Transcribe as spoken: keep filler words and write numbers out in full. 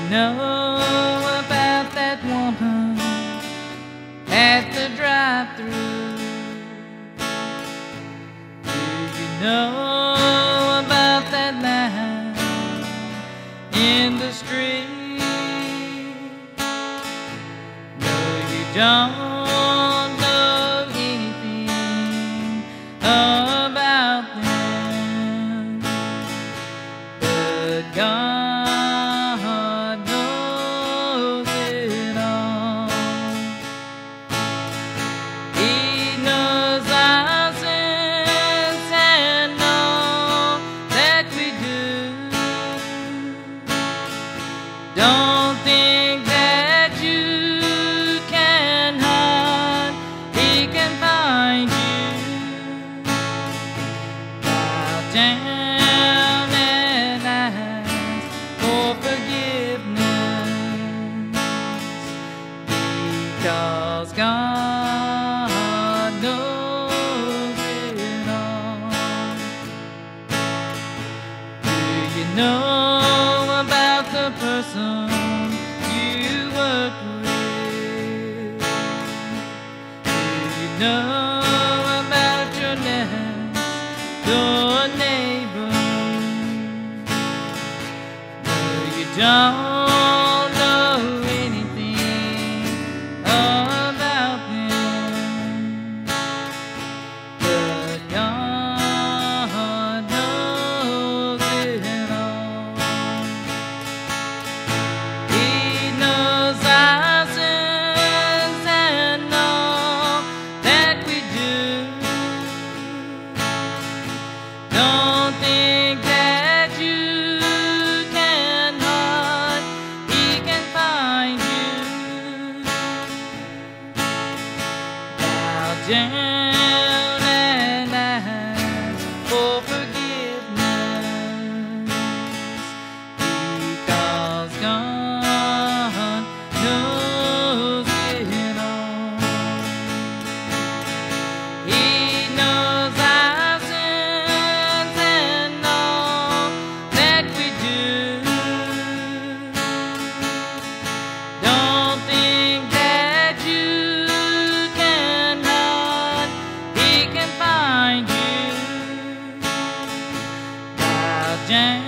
know about that woman at the drive-thru? Do you know about that line in the street? No, you don't know anything about them, but God knows it all. He knows our sins and all that we do. Don't think that you can hide. He can find you. Bow down and ask for forgiveness, because God knows it all. Do you know about the person you work with? Do you know about your next door neighbor? No, you don't know anything about them, but God knows it all. He knows our sins and all that we do. Don't think that you can hide. He can find you. Bow down and ask for forgiveness, because God knows it all. He knows our sins and all that we do. Don't think that you can hide. He can find you. Bow down